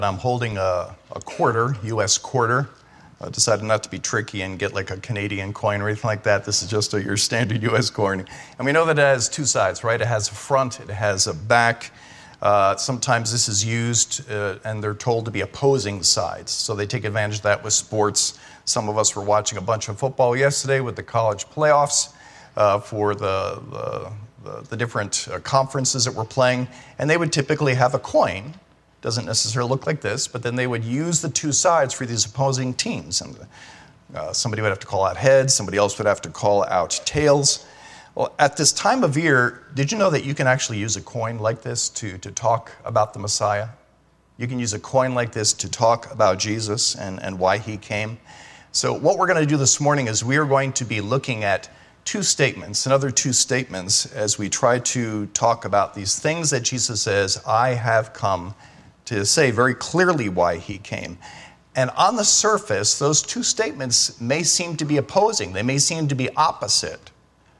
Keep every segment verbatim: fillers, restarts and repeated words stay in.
I'm holding a, a quarter, U S quarter. I decided not to be tricky and get like a Canadian coin or anything like that. This is just a, your standard U S coin. And we know that it has two sides, right? It has a front, it has a back. Uh, sometimes this is used, uh, and they're told to be opposing sides. So they take advantage of that with sports. Some of us were watching a bunch of football yesterday with the college playoffs uh, for the, the, the, the different uh, conferences that were playing. And they would typically have a coin. Doesn't necessarily look like this, but then they would use the two sides for these opposing teams. And uh, somebody would have to call out heads, somebody else would have to call out tails. Well, at this time of year, did you know that you can actually use a coin like this to, to talk about the Messiah? You can use a coin like this to talk about Jesus and, and why he came. So what we're going to do this morning is we are going to be looking at two statements, another two statements, as we try to talk about these things that Jesus says, I have come to say very clearly why he came. And on the surface, those two statements may seem to be opposing. They may seem to be opposite.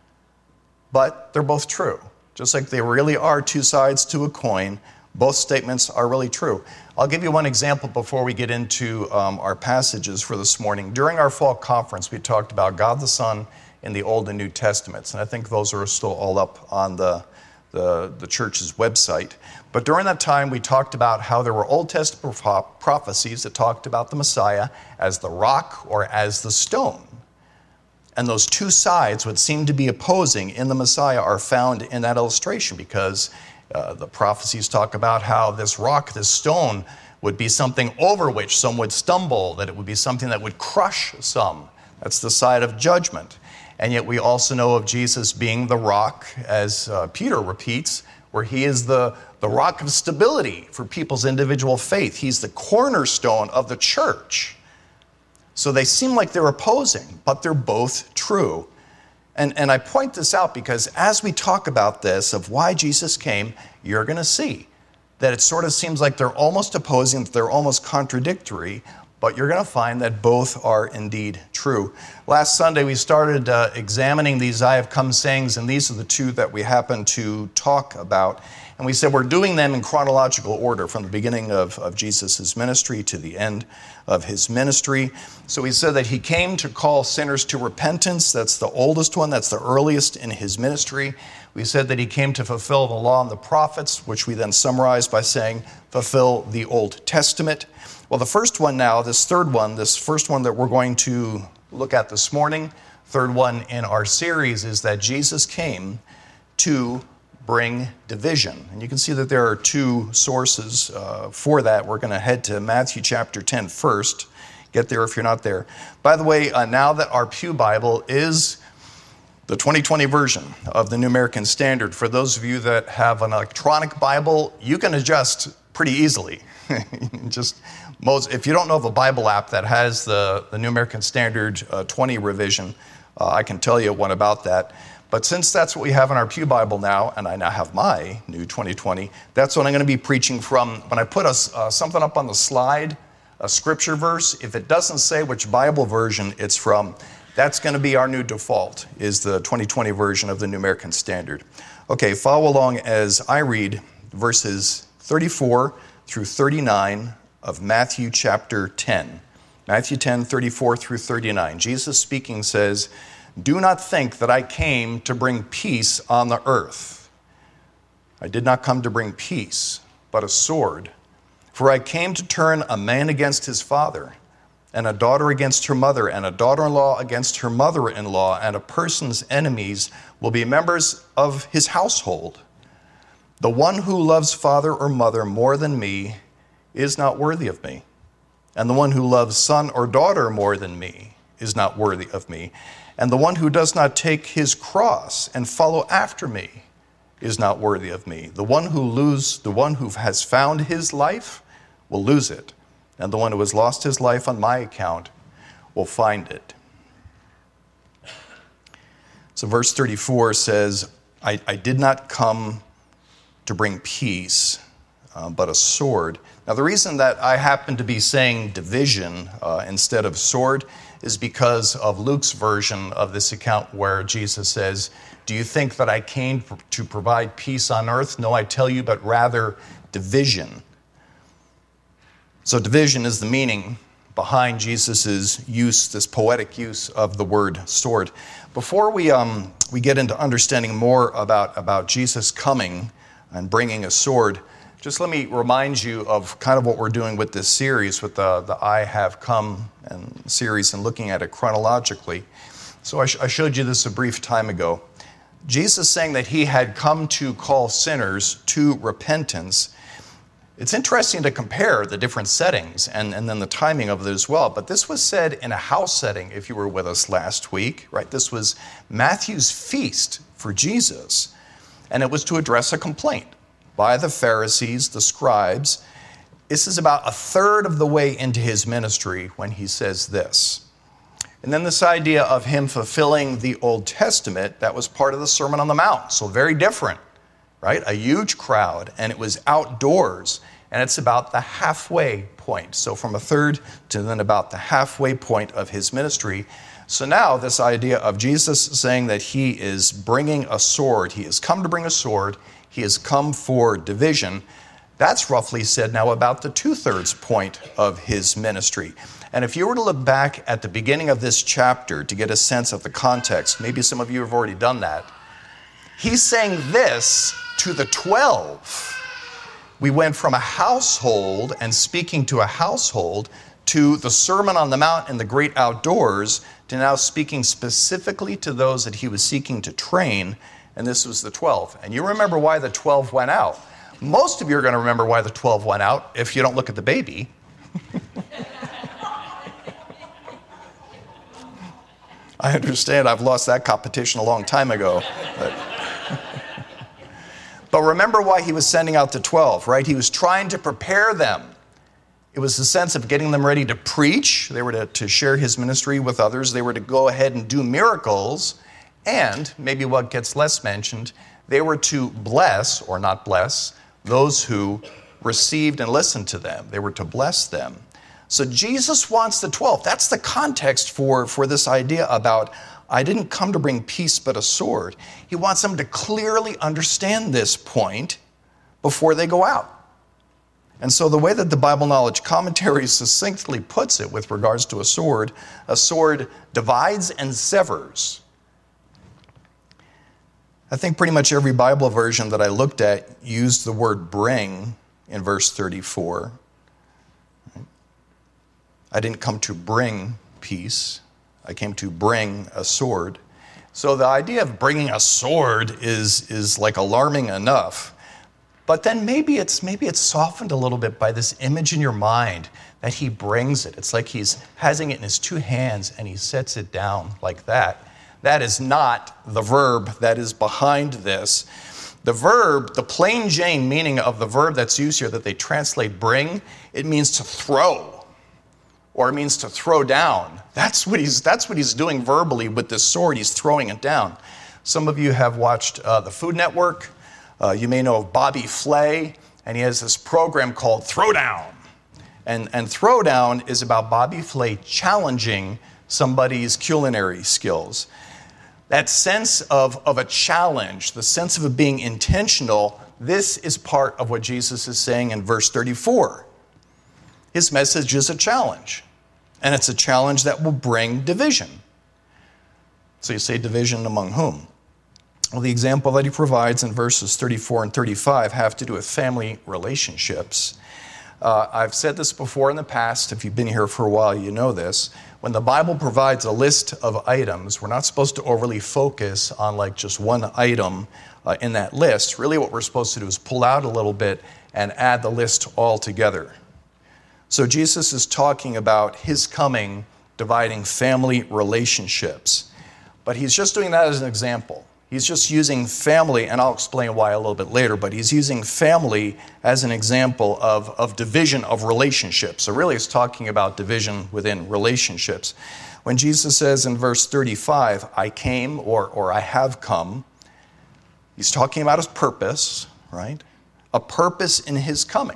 But they're both true. Just like there really are two sides to a coin, both statements are really true. I'll give you one example before we get into um, our passages for this morning. During our fall conference, we talked about God the Son in the Old and New Testaments. And I think those are still all up on the The, the church's website. But during that time, we talked about how there were Old Testament prophecies that talked about the Messiah as the rock or as the stone. And those two sides, what seem to be opposing in the Messiah, are found in that illustration because uh, the prophecies talk about how this rock, this stone, would be something over which some would stumble, that it would be something that would crush some. That's the side of judgment. And yet we also know of Jesus being the rock, as uh, Peter repeats, where he is the, the rock of stability for people's individual faith. He's the cornerstone of the church. So they seem like they're opposing, but they're both true. And, and I point this out because as we talk about this, of why Jesus came, you're going to see that it sort of seems like they're almost opposing, that they're almost contradictory, but you're going to find that both are indeed true. Last Sunday, we started uh, examining these I have come sayings, and these are the two that we happen to talk about. And we said we're doing them in chronological order from the beginning of, of Jesus' ministry to the end of his ministry. So we said that he came to call sinners to repentance. That's the oldest one. That's the earliest in his ministry. We said that he came to fulfill the law and the prophets, which we then summarized by saying fulfill the Old Testament. Well, the first one now, this third one, this first one that we're going to look at this morning, third one in our series, is that Jesus came to bring division. And you can see that there are two sources uh, for that. We're going to head to Matthew chapter ten first. Get there if you're not there. By the way, uh, now that our Pew Bible is the twenty twenty version of the New American Standard, for those of you that have an electronic Bible, you can adjust pretty easily. Just most, if you don't know of a Bible app that has the, the New American Standard uh, twenty revision, uh, I can tell you one about that. But since that's what we have in our Pew Bible now, and I now have my new twenty twenty, that's what I'm going to be preaching from. When I put a, uh, something up on the slide, a scripture verse, if it doesn't say which Bible version it's from, that's going to be our new default, is the twenty twenty version of the New American Standard. Okay, follow along as I read verses thirty-four through thirty-nine of Matthew chapter ten. Matthew ten, thirty-four through thirty-nine. Jesus speaking says, "Do not think that I came to bring peace on the earth. I did not come to bring peace, but a sword. For I came to turn a man against his father, and a daughter against her mother, and a daughter-in-law against her mother-in-law, and a person's enemies will be members of his household. The one who loves father or mother more than me is not worthy of me, and the one who loves son or daughter more than me is not worthy of me, and the one who does not take his cross and follow after me is not worthy of me. The one who lose, the one who has found his life will lose it, and the one who has lost his life on my account will find it." So verse thirty-four says, I, I did not come to bring peace, uh, but a sword. Now, the reason that I happen to be saying division uh, instead of sword is because of Luke's version of this account where Jesus says, "Do you think that I came to provide peace on earth? No, I tell you, but rather division." So division is the meaning behind Jesus' use, this poetic use of the word sword. Before we um, we get into understanding more about, about Jesus coming and bringing a sword, just let me remind you of kind of what we're doing with this series, with the, the I Have Come and series, and looking at it chronologically. So I, sh- I showed you this a brief time ago. Jesus saying that he had come to call sinners to repentance. It's interesting to compare the different settings and, and then the timing of it as well. But this was said in a house setting, if you were with us last week, right? This was Matthew's feast for Jesus. And it was to address a complaint by the Pharisees, the scribes. This is about a third of the way into his ministry when he says this. And then this idea of him fulfilling the Old Testament, that was part of the Sermon on the Mount. So very different, right? A huge crowd, and it was outdoors. And it's about the halfway point. So from a third to then about the halfway point of his ministry. So now this idea of Jesus saying that he is bringing a sword, he has come to bring a sword, he has come for division, that's roughly said now about the two-thirds point of his ministry. And if you were to look back at the beginning of this chapter to get a sense of the context, maybe some of you have already done that, he's saying this to the twelve. We went from a household and speaking to a household to the Sermon on the Mount and the great outdoors to now speaking specifically to those that he was seeking to train, and this was the twelve. And you remember why the twelve went out. Most of you are going to remember why the twelve went out if you don't look at the baby. I understand I've lost that competition a long time ago. But, but remember why he was sending out the twelve, right? He was trying to prepare them. It was the sense of getting them ready to preach. They were to, to share his ministry with others. They were to go ahead and do miracles. And maybe what gets less mentioned, they were to bless, or not bless, those who received and listened to them. They were to bless them. So Jesus wants the twelve. That's the context for, for this idea about, I didn't come to bring peace but a sword. He wants them to clearly understand this point before they go out. And so the way that the Bible Knowledge Commentary succinctly puts it with regards to a sword, a sword divides and severs. I think pretty much every Bible version that I looked at used the word bring in verse thirty-four. I didn't come to bring peace. I came to bring a sword. So the idea of bringing a sword is, is like alarming enough. But then maybe it's maybe it's softened a little bit by this image in your mind that he brings it. It's like he's having it in his two hands and he sets it down like that. That is not the verb that is behind this. The verb, the plain Jane meaning of the verb that's used here that they translate bring, it means to throw. Or it means to throw down. That's what he's that's what he's doing verbally with this sword. He's throwing it down. Some of you have watched uh, the Food Network. Uh, you may know of Bobby Flay, and he has this program called Throwdown. And, and Throwdown is about Bobby Flay challenging somebody's culinary skills. That sense of, of a challenge, the sense of it being intentional, this is part of what Jesus is saying in verse thirty-four. His message is a challenge, and it's a challenge that will bring division. So you say division among whom? Well, the example that he provides in verses thirty-four and thirty-five have to do with family relationships. Uh, I've said this before in the past. If you've been here for a while, you know this. When the Bible provides a list of items, we're not supposed to overly focus on like just one item uh, in that list. Really what we're supposed to do is pull out a little bit and add the list all together. So Jesus is talking about his coming, dividing family relationships. But he's just doing that as an example. He's just using family, and I'll explain why a little bit later, but he's using family as an example of, of division of relationships. So really it's talking about division within relationships. When Jesus says in verse thirty-five, I came or, or I have come, he's talking about his purpose, right? A purpose in his coming.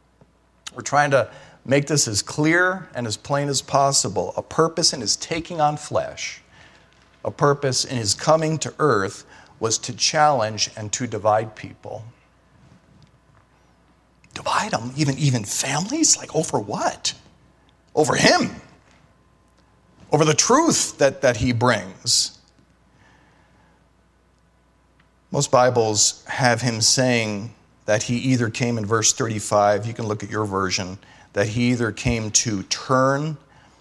We're trying to make this as clear and as plain as possible. A purpose in his taking on flesh. A purpose in his coming to earth was to challenge and to divide people. Divide them, even, even families? Like over what? Over him. Over the truth that, that he brings. Most Bibles have him saying that he either came in verse thirty-five, you can look at your version, that he either came to turn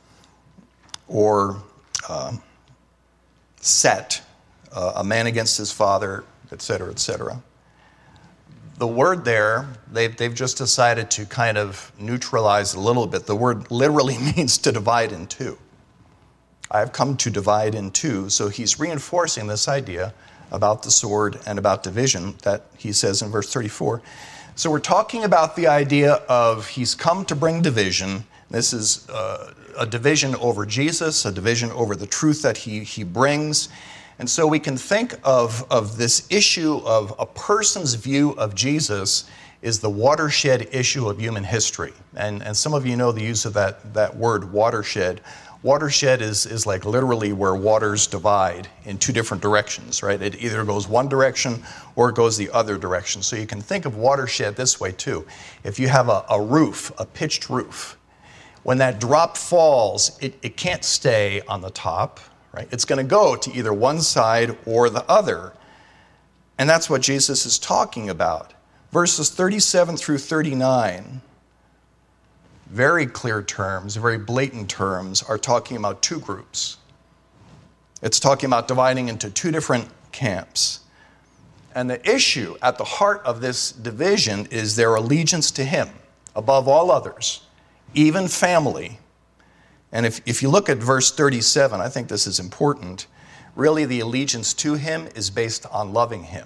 or uh, set uh, a man against his father, et cetera, et cetera. The word there, they've, they've just decided to kind of neutralize a little bit. The word literally means to divide in two. I have come to divide in two. So he's reinforcing this idea about the sword and about division that he says in verse thirty-four. So we're talking about the idea of he's come to bring division. This is uh, a division over Jesus, a division over the truth that he, he brings. And so we can think of, of this issue of a person's view of Jesus is the watershed issue of human history. And, and some of you know the use of that, that word, watershed. Watershed is, is like literally where waters divide in two different directions, right? It either goes one direction or it goes the other direction. So you can think of watershed this way too. If you have a, a roof, a pitched roof, when that drop falls, it, it can't stay on the top, right? It's going to go to either one side or the other. And that's what Jesus is talking about. Verses thirty-seven through thirty-nine, very clear terms, very blatant terms, are talking about two groups. It's talking about dividing into two different camps. And the issue at the heart of this division is their allegiance to him above all others, even family. And if, if you look at verse thirty-seven, I think this is important. Really, the allegiance to him is based on loving him.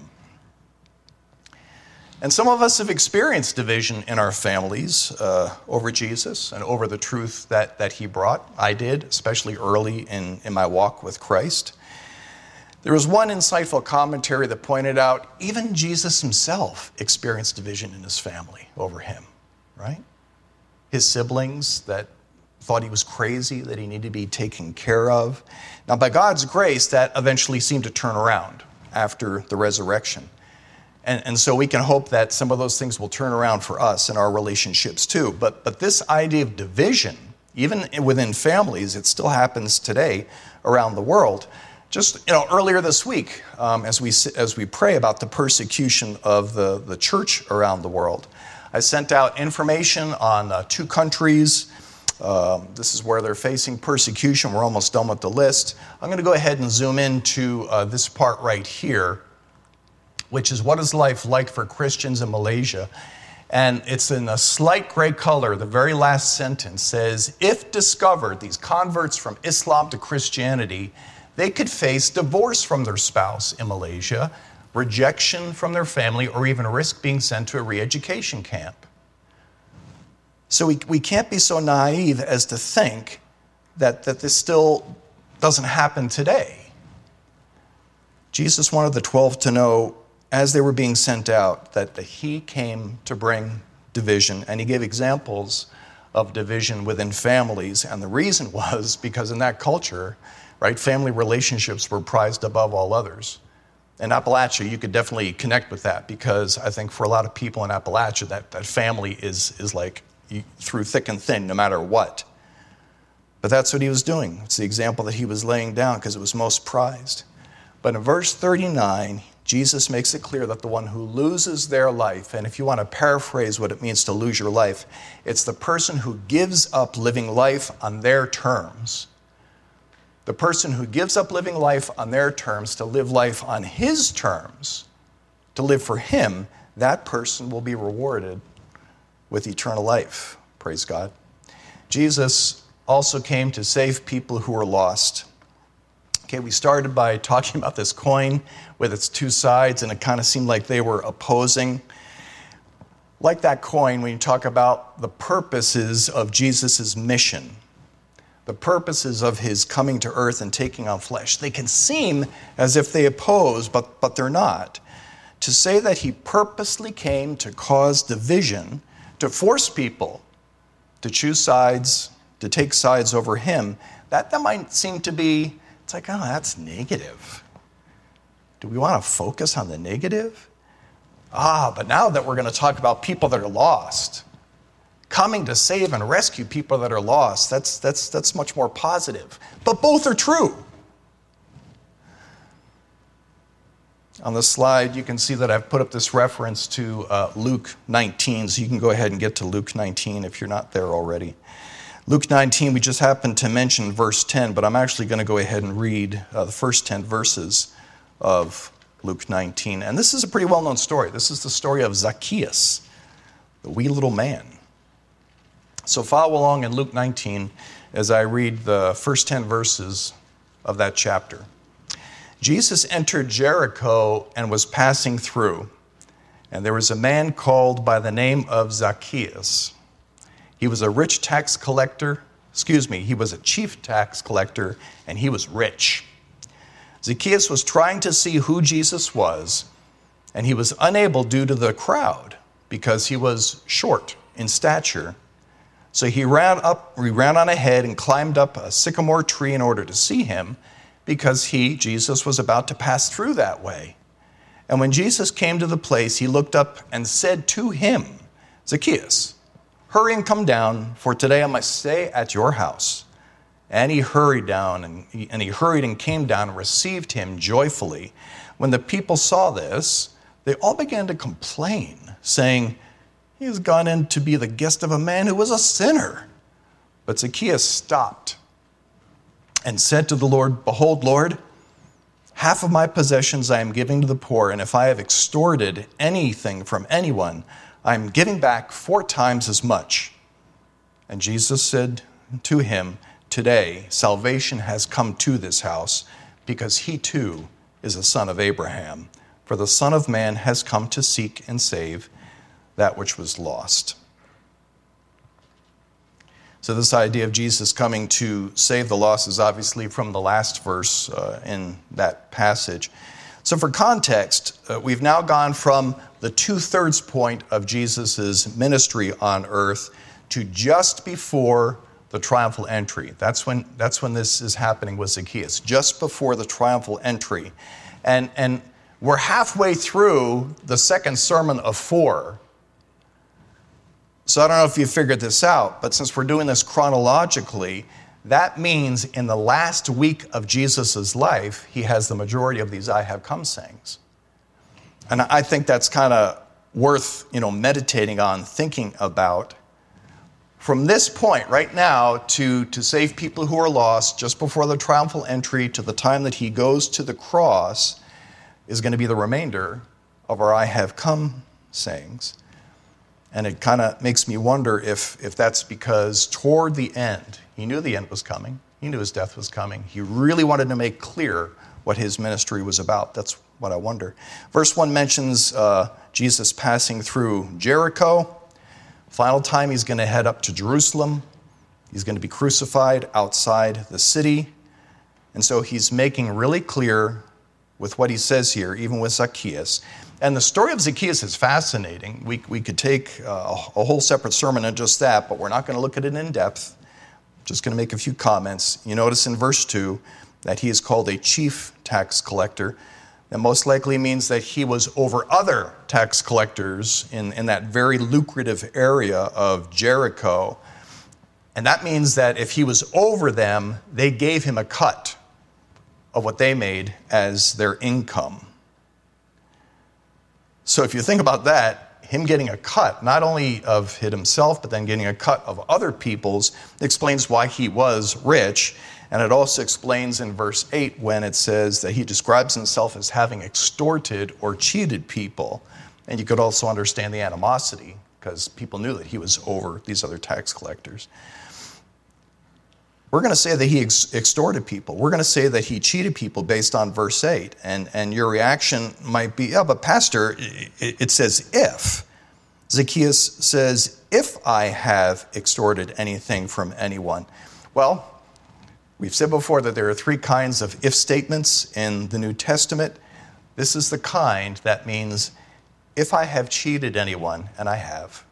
And some of us have experienced division in our families uh, over Jesus and over the truth that, that he brought. I did, especially early in, in my walk with Christ. There was one insightful commentary that pointed out even Jesus himself experienced division in his family over him, right? His siblings that thought he was crazy, that he needed to be taken care of. Now, by God's grace, that eventually seemed to turn around after the resurrection. And, and so we can hope that some of those things will turn around for us in our relationships too. But, but this idea of division, even within families, it still happens today around the world. Just you know, earlier this week, um, as we as we pray about the persecution of the, the church around the world, I sent out information on uh, two countries. Um, this is where they're facing persecution. We're almost done with the list. I'm going to go ahead and zoom into uh, this part right here, which is what is life like for Christians in Malaysia. And it's in a slight gray color. The very last sentence says, if discovered, these converts from Islam to Christianity, they could face divorce from their spouse in Malaysia, rejection from their family, or even risk being sent to a re-education camp. So we, we can't be so naive as to think that, that this still doesn't happen today. Jesus wanted the twelve to know, as they were being sent out, that he came to bring division, and he gave examples of division within families. And the reason was because in that culture, right, family relationships were prized above all others. In Appalachia, you could definitely connect with that, because I think for a lot of people in Appalachia, that, that family is, is like through thick and thin, no matter what. But that's what he was doing. It's the example that he was laying down because it was most prized. But in verse thirty-nine, Jesus makes it clear that the one who loses their life, and if you want to paraphrase what it means to lose your life, it's the person who gives up living life on their terms. The person who gives up living life on their terms to live life on his terms, to live for him, that person will be rewarded with eternal life. Praise God. Jesus also came to save people who were lost. Okay, we started by talking about this coin with its two sides, and it kind of seemed like they were opposing. Like that coin, when you talk about the purposes of Jesus' mission, the purposes of his coming to earth and taking on flesh, they can seem as if they oppose, but, but they're not. To say that he purposely came to cause division, to force people to choose sides, to take sides over him, that, that might seem to be, it's like, oh, that's negative. Do we want to focus on the negative? Ah, but now that we're going to talk about people that are lost, coming to save and rescue people that are lost, that's, that's, that's much more positive. But both are true. On the slide, you can see that I've put up this reference to uh, Luke nineteen, so you can go ahead and get to Luke nineteen if you're not there already. Luke nineteen, we just happened to mention verse ten, but I'm actually going to go ahead and read uh, the first ten verses of Luke nineteen. And this is a pretty well-known story. This is the story of Zacchaeus, the wee little man. So follow along in Luke nineteen as I read the first ten verses of that chapter. Jesus entered Jericho and was passing through, and there was a man called by the name of Zacchaeus. He was a rich tax collector, excuse me, he was a chief tax collector, and he was rich. Zacchaeus was trying to see who Jesus was, and he was unable due to the crowd because he was short in stature. So he ran up, he ran on ahead and climbed up a sycamore tree in order to see him, because he, Jesus, was about to pass through that way. And when Jesus came to the place, he looked up and said to him, Zacchaeus, hurry and come down, for today I must stay at your house. And he hurried down, and he, and he hurried and came down and received him joyfully. When the people saw this, they all began to complain, saying, he has gone in to be the guest of a man who was a sinner. But Zacchaeus stopped and said to the Lord, behold, Lord, half of my possessions I am giving to the poor, and if I have extorted anything from anyone, I am giving back four times as much. And Jesus said to him, today salvation has come to this house, because he too is a son of Abraham. For the Son of Man has come to seek and save that which was lost. So this idea of Jesus coming to save the lost is obviously from the last verse uh, in that passage. So for context, uh, we've now gone from the two-thirds point of Jesus' ministry on earth to just before the triumphal entry. That's when, that's when this is happening with Zacchaeus, just before the triumphal entry. And, and we're halfway through the second sermon of four. So I don't know if you figured this out, but since we're doing this chronologically, that means in the last week of Jesus' life, he has the majority of these I have come sayings. And I think that's kind of worth, you know, meditating on, thinking about. From this point right now to, to save people who are lost, just before the triumphal entry to the time that he goes to the cross, is going to be the remainder of our I have come sayings. And it kind of makes me wonder if, if that's because toward the end, he knew the end was coming. He knew his death was coming. He really wanted to make clear what his ministry was about. That's what I wonder. Verse one mentions uh, Jesus passing through Jericho. Final time, he's going to head up to Jerusalem. He's going to be crucified outside the city. And so he's making really clear with what he says here, even with Zacchaeus. And the story of Zacchaeus is fascinating. We, we could take uh, a whole separate sermon on just that, but we're not going to look at it in depth. Just going to make a few comments. You notice in verse two that he is called a chief tax collector. That most likely means that he was over other tax collectors in, in that very lucrative area of Jericho. And that means that if he was over them, they gave him a cut of what they made as their income. So if you think about that, him getting a cut, not only of it himself, but then getting a cut of other people's, explains why he was rich. And it also explains in verse eight when it says that he describes himself as having extorted or cheated people. And you could also understand the animosity, because people knew that he was over these other tax collectors. We're going to say that he ex- extorted people. We're going to say that he cheated people based on verse eight. And, and your reaction might be, yeah, but Pastor, it, it says if. Zacchaeus says, if I have extorted anything from anyone. Well, we've said before that there are three kinds of if statements in the New Testament. This is the kind that means if I have cheated anyone, and I have.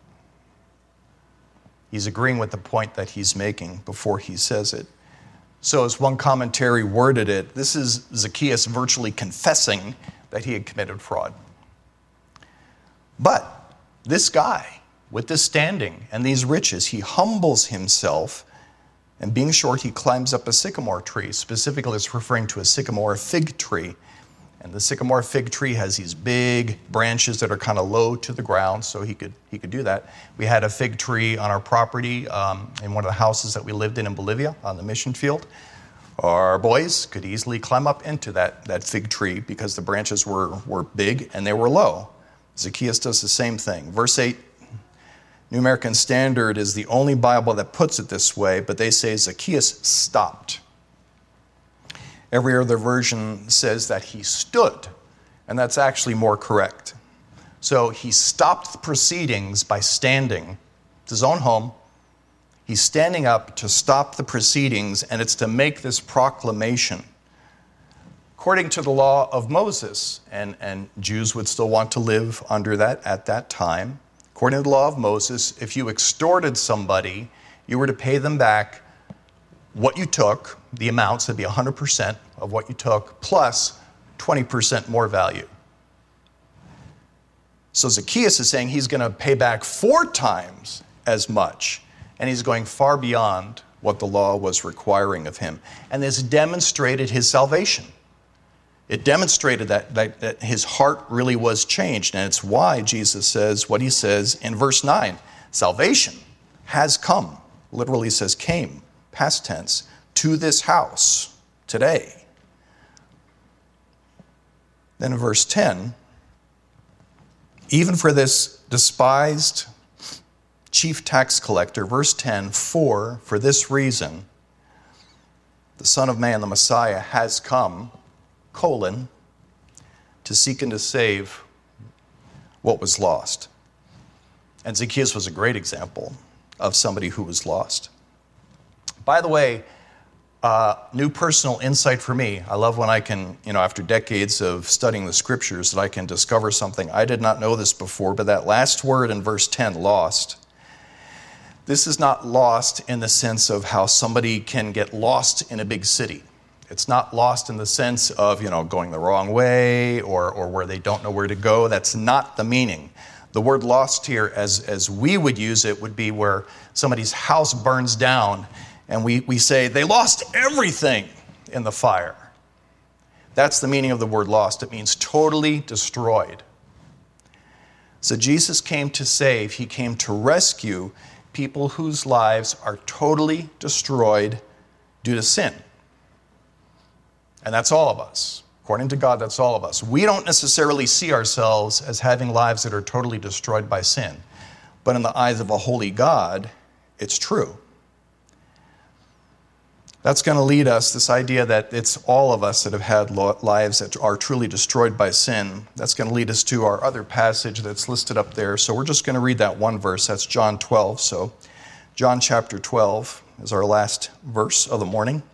He's agreeing with the point that he's making before he says it. So as one commentary worded it, this is Zacchaeus virtually confessing that he had committed fraud. But this guy, with this standing and these riches, he humbles himself, and being short, he climbs up a sycamore tree. Specifically, it's referring to a sycamore fig tree. And the sycamore fig tree has these big branches that are kind of low to the ground, so he could he could do that. We had a fig tree on our property um, in one of the houses that we lived in in Bolivia on the mission field. Our boys could easily climb up into that, that fig tree because the branches were, were big and they were low. Zacchaeus does the same thing. Verse eight, New American Standard is the only Bible that puts it this way, but they say Zacchaeus stopped. Every other version says that he stood, and that's actually more correct. So he stopped the proceedings by standing. It's his own home. He's standing up to stop the proceedings, and it's to make this proclamation. According to the law of Moses, and, and Jews would still want to live under that at that time, according to the law of Moses, if you extorted somebody, you were to pay them back what you took, the amounts, that'd be one hundred percent of what you took, plus twenty percent more value. So Zacchaeus is saying he's going to pay back four times as much, and he's going far beyond what the law was requiring of him. And this demonstrated his salvation. It demonstrated that, that, that his heart really was changed, and it's why Jesus says what he says in verse nine. Salvation has come, literally says came, past tense, to this house today. Then in verse ten, even for this despised chief tax collector, verse ten, for, for this reason, the Son of Man, the Messiah, has come, colon, to seek and to save what was lost. And Zacchaeus was a great example of somebody who was lost. By the way, uh, new personal insight for me. I love when I can, you know, after decades of studying the scriptures, that I can discover something. I did not know this before, but that last word in verse ten, lost, this is not lost in the sense of how somebody can get lost in a big city. It's not lost in the sense of, you know, going the wrong way or, or where they don't know where to go. That's not the meaning. The word lost here, as, as we would use it, would be where somebody's house burns down and we, we say they lost everything in the fire. That's the meaning of the word lost. It means totally destroyed. So Jesus came to save. He came to rescue people whose lives are totally destroyed due to sin. And that's all of us. According to God, that's all of us. We don't necessarily see ourselves as having lives that are totally destroyed by sin. But in the eyes of a holy God, it's true. That's going to lead us, this idea that it's all of us that have had lives that are truly destroyed by sin. That's going to lead us to our other passage that's listed up there. So we're just going to read that one verse. That's John twelve. So John chapter twelve is our last verse of the morning.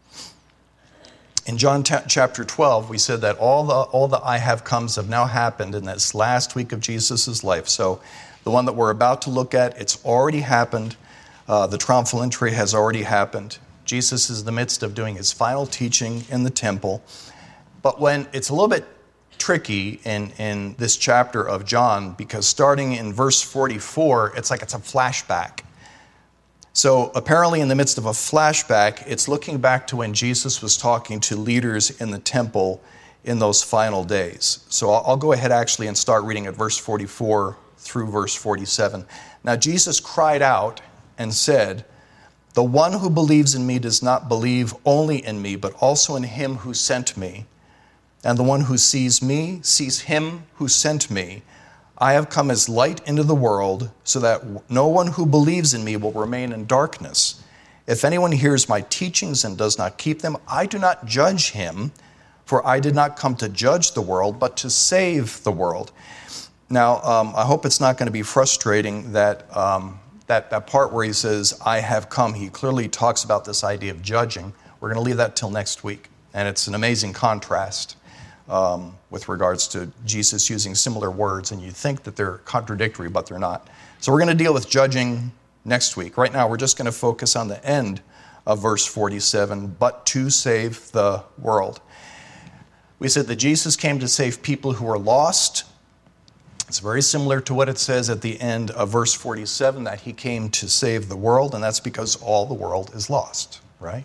In John t- chapter twelve, we said that all the all the I have comes have now happened in this last week of Jesus' life. So the one that we're about to look at, it's already happened. Uh, the triumphal entry has already happened. Jesus is in the midst of doing his final teaching in the temple. But when it's a little bit tricky in, in this chapter of John, because starting in verse forty-four, it's like it's a flashback. So apparently in the midst of a flashback, it's looking back to when Jesus was talking to leaders in the temple in those final days. So I'll, I'll go ahead actually and start reading at verse forty-four through verse forty-seven. Now Jesus cried out and said, "The one who believes in me does not believe only in me, but also in him who sent me. And the one who sees me sees him who sent me. I have come as light into the world, so that no one who believes in me will remain in darkness. If anyone hears my teachings and does not keep them, I do not judge him, for I did not come to judge the world, but to save the world." Now, um, I hope it's not going to be frustrating that, um, that that part where he says, "I have come," he clearly talks about this idea of judging. We're going to leave that till next week. And it's an amazing contrast Um, with regards to Jesus using similar words, and you think that they're contradictory, but they're not. So we're going to deal with judging next week. Right now, we're just going to focus on the end of verse forty-seven, but to save the world. We said that Jesus came to save people who are lost, It's very similar to what it says at the end of verse forty-seven, that he came to save the world, and that's because all the world is lost, right?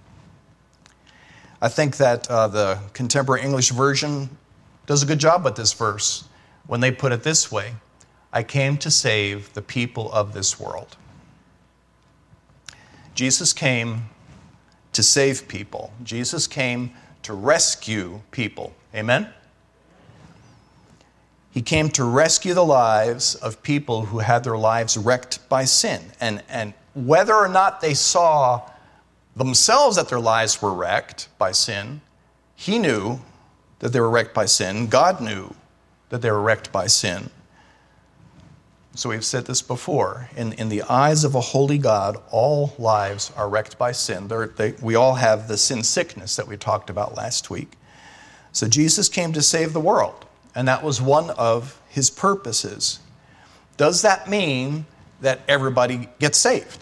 I think that uh, the Contemporary English Version does a good job with this verse when they put it this way: I came to save the people of this world. Jesus came to save people. Jesus came to rescue people. Amen? He came to rescue the lives of people who had their lives wrecked by sin. And, and whether or not they saw themselves that their lives were wrecked by sin, he knew that they were wrecked by sin. God knew that they were wrecked by sin. So we've said this before. In, in the eyes of a holy God, all lives are wrecked by sin. They, we all have the sin sickness that we talked about last week. So Jesus came to save the world, and that was one of his purposes. Does that mean that everybody gets saved?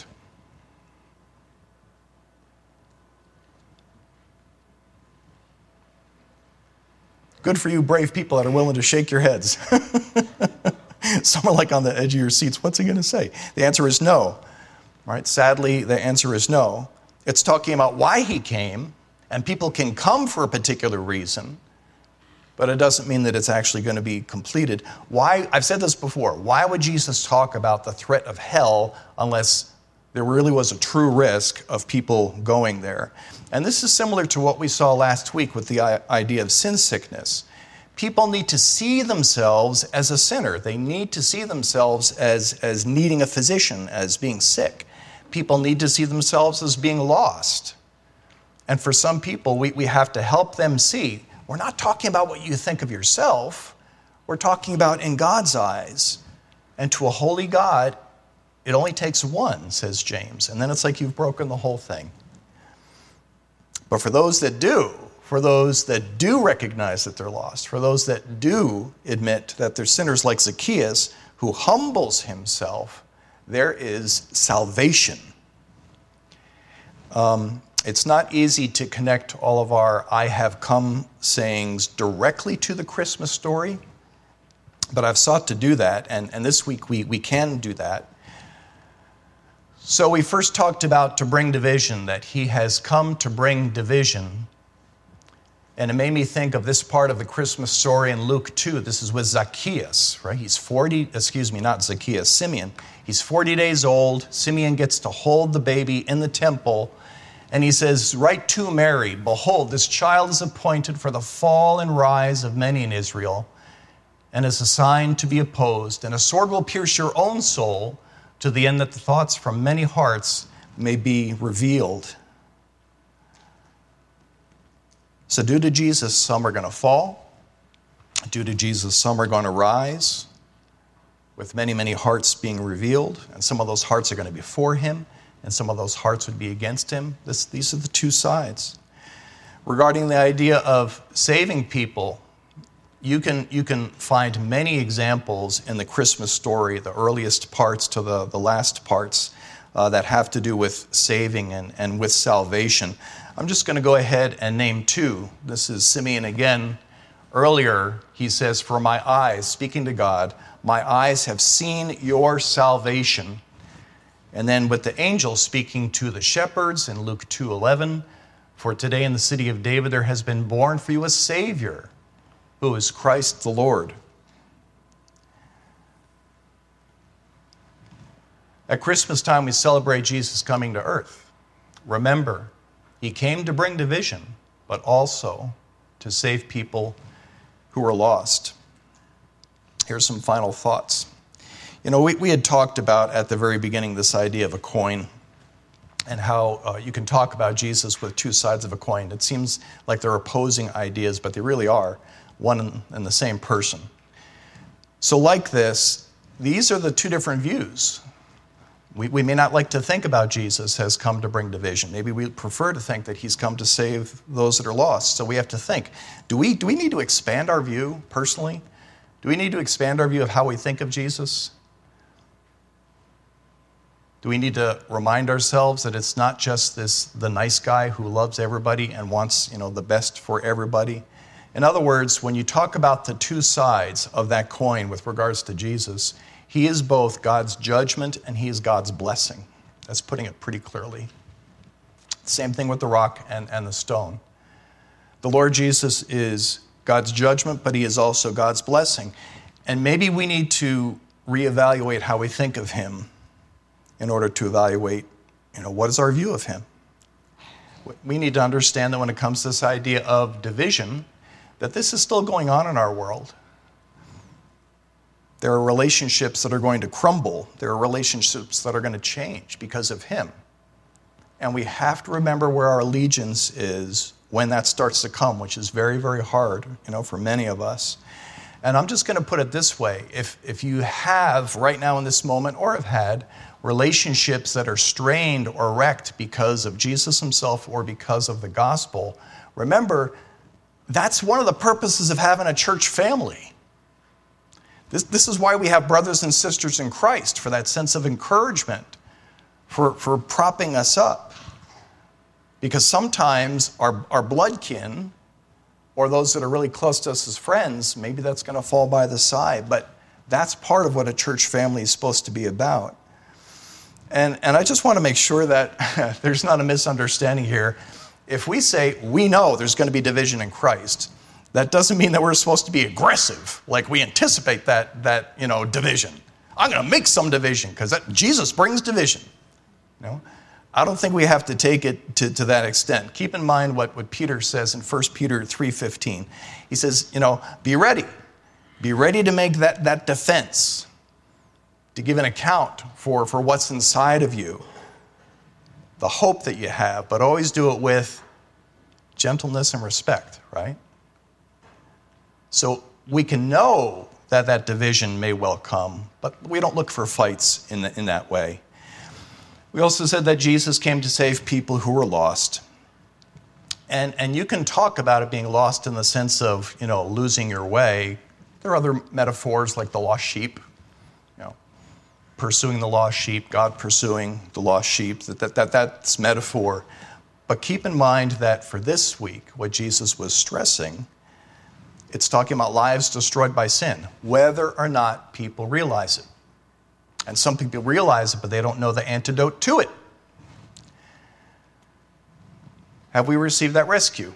Good for you, brave people that are willing to shake your heads. Some are like on the edge of your seats. What's he going to say? The answer is no. Right? Sadly, the answer is no. It's talking about why he came, and people can come for a particular reason, but it doesn't mean that it's actually going to be completed. Why? I've said this before. Why would Jesus talk about the threat of hell unless there really was a true risk of people going there? And this is similar to what we saw last week with the idea of sin sickness. People need to see themselves as a sinner. They need to see themselves as, as needing a physician, as being sick. People need to see themselves as being lost. And for some people, we, we have to help them see. We're not talking about what you think of yourself. We're talking about in God's eyes. And to a holy God, it only takes one, says James. And then it's like you've broken the whole thing. But for those that do, for those that do recognize that they're lost, for those that do admit that they're sinners like Zacchaeus, who humbles himself, there is salvation. Um, it's not easy to connect all of our I have come sayings directly to the Christmas story, but I've sought to do that, and, and this week we, we can do that. So we first talked about to bring division, that he has come to bring division. And it made me think of this part of the Christmas story in Luke two. This is with Zacchaeus, right? He's forty, excuse me, not Zacchaeus, Simeon. He's forty days old. Simeon gets to hold the baby in the temple. And he says, write to Mary, behold, this child is appointed for the fall and rise of many in Israel, and is a sign to be opposed. And a sword will pierce your own soul, to the end that the thoughts from many hearts may be revealed. So due to Jesus, some are going to fall. Due to Jesus, some are going to rise, with many, many hearts being revealed. And some of those hearts are going to be for him, and some of those hearts would be against him. This, these are the two sides. Regarding the idea of saving people, you can, you can find many examples in the Christmas story, the earliest parts to the, the last parts, uh, that have to do with saving and, and with salvation. I'm just going to go ahead and name two. This is Simeon again. Earlier, he says, for my eyes, speaking to God, my eyes have seen your salvation. And then with the angel speaking to the shepherds in Luke two eleven, for today in the city of David there has been born for you a Savior, who is Christ the Lord. At Christmas time, we celebrate Jesus coming to earth. Remember, he came to bring division, but also to save people who were lost. Here's some final thoughts. You know, we, we had talked about at the very beginning this idea of a coin, and how uh, you can talk about Jesus with two sides of a coin. It seems like they're opposing ideas, but they really are one and the same person. So like this, these are the two different views. We, we may not like to think about Jesus has come to bring division. Maybe we prefer to think that he's come to save those that are lost. So we have to think, do we, do we need to expand our view personally? Do we need to expand our view of how we think of Jesus? Do we need to remind ourselves that it's not just this the nice guy who loves everybody and wants, you know, the best for everybody? In other words, when you talk about the two sides of that coin with regards to Jesus, he is both God's judgment and he is God's blessing. That's putting it pretty clearly. Same thing with the rock and, and the stone. The Lord Jesus is God's judgment, but he is also God's blessing. And maybe we need to reevaluate how we think of him in order to evaluate, you know, what is our view of him? We need to understand that when it comes to this idea of division, that this is still going on in our world. There are relationships that are going to crumble. There are relationships that are going to change because of him. And we have to remember where our allegiance is when that starts to come, which is very, very hard, you know, for many of us. And I'm just going to put it this way. If, if you have right now in this moment or have had relationships that are strained or wrecked because of Jesus himself or because of the gospel, remember, that's one of the purposes of having a church family. This, this is why we have brothers and sisters in Christ, for that sense of encouragement, for, for propping us up. Because sometimes our, our blood kin, or those that are really close to us as friends, maybe that's going to fall by the side. But that's part of what a church family is supposed to be about. And, and I just want to make sure that there's not a misunderstanding here. If we say we know there's going to be division in Christ, that doesn't mean that we're supposed to be aggressive, like we anticipate that, that you know, division. I'm going to make some division because Jesus brings division. You know? I don't think we have to take it to, to that extent. Keep in mind what, what Peter says in First Peter three fifteen. He says, you know, be ready. Be ready to make that, that defense, to give an account for, for what's inside of you, the hope that you have, but always do it with gentleness and respect, right? So we can know that that division may well come, but we don't look for fights in, the, in that way. We also said that Jesus came to save people who were lost. And, and you can talk about it being lost in the sense of, you know, losing your way. There are other metaphors like the lost sheep, you know, pursuing the lost sheep, God pursuing the lost sheep. That, that, that, that's metaphor. But keep in mind that for this week, what Jesus was stressing, it's talking about lives destroyed by sin, whether or not people realize it. And some people realize it, but they don't know the antidote to it. Have we received that rescue?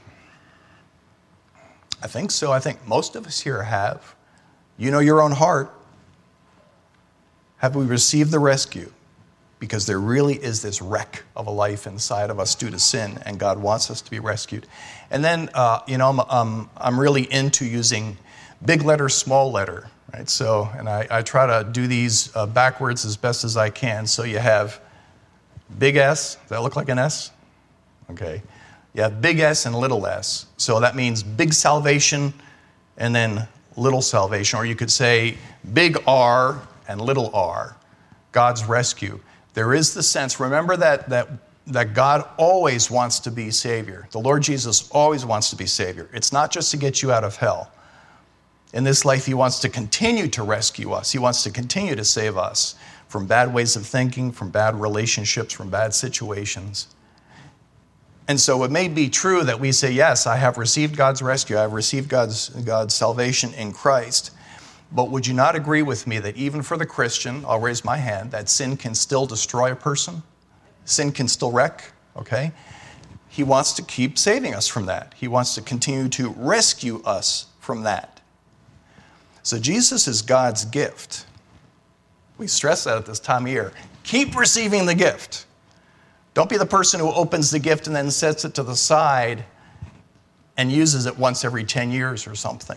I think so. I think most of us here have. You know your own heart. Have we received the rescue? Because there really is this wreck of a life inside of us due to sin, and God wants us to be rescued. And then, uh, you know, I'm, um, I'm really into using big letter, small letter. Right, so, and I, I try to do these uh, backwards as best as I can. So you have big S. Does that look like an S? Okay. You have big S and little s. So that means big salvation and then little salvation. Or you could say big R and little r, God's rescue. There is the sense, remember that, that, that God always wants to be Savior. The Lord Jesus always wants to be Savior. It's not just to get you out of hell. In this life, he wants to continue to rescue us. He wants to continue to save us from bad ways of thinking, from bad relationships, from bad situations. And so it may be true that we say, yes, I have received God's rescue. I have received God's, God's salvation in Christ. But would you not agree with me that even for the Christian, I'll raise my hand, that sin can still destroy a person? Sin can still wreck, okay? He wants to keep saving us from that. He wants to continue to rescue us from that. So Jesus is God's gift. We stress that at this time of year. Keep receiving the gift. Don't be the person who opens the gift and then sets it to the side and uses it once every ten years or something.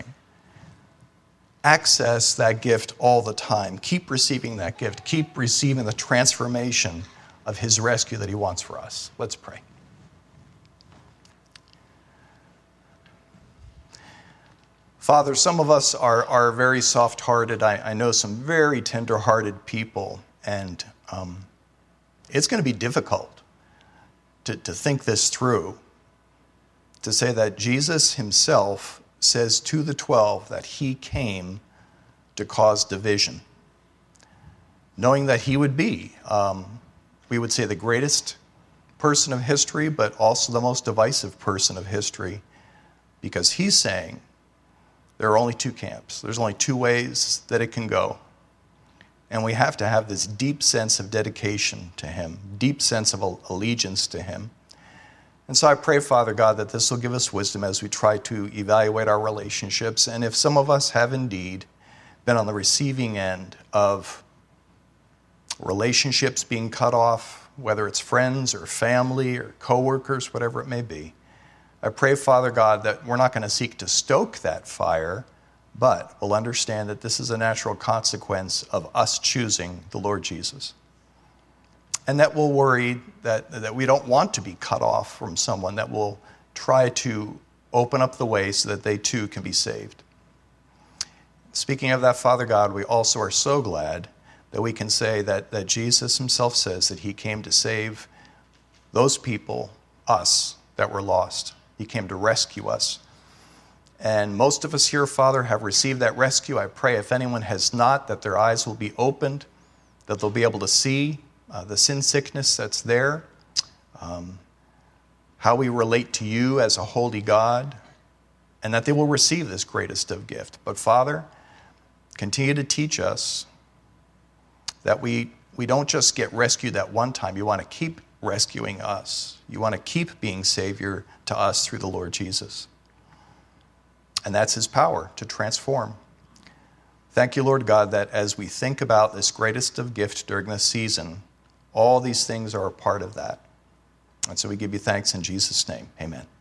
Access that gift all the time. Keep receiving that gift. Keep receiving the transformation of his rescue that he wants for us. Let's pray. Father, some of us are, are very soft-hearted. I, I know some very tender-hearted people, and um, it's going to be difficult to, to think this through, to say that Jesus himself says to the twelve that he came to cause division, knowing that he would be, um, we would say, the greatest person of history, but also the most divisive person of history, because he's saying there are only two camps. There's only two ways that it can go. And we have to have this deep sense of dedication to him, deep sense of allegiance to him. And so I pray, Father God, that this will give us wisdom as we try to evaluate our relationships. And if some of us have indeed been on the receiving end of relationships being cut off, whether it's friends or family or coworkers, whatever it may be, I pray, Father God, that we're not going to seek to stoke that fire, but we'll understand that this is a natural consequence of us choosing the Lord Jesus. And that we'll worry that, that we don't want to be cut off from someone, that will try to open up the way so that they too can be saved. Speaking of that, Father God, we also are so glad that we can say that, that Jesus himself says that he came to save those people, us, that were lost. He came to rescue us. And most of us here, Father, have received that rescue. I pray if anyone has not, that their eyes will be opened, that they'll be able to see uh, the sin sickness that's there, um, how we relate to you as a holy God, and that they will receive this greatest of gift. But Father, continue to teach us that we, we don't just get rescued that one time. You want to keep rescuing us. You want to keep being Savior to us through the Lord Jesus. And that's his power to transform. Thank you, Lord God, that as we think about this greatest of gift during this season, all these things are a part of that. And so we give you thanks in Jesus' name. Amen.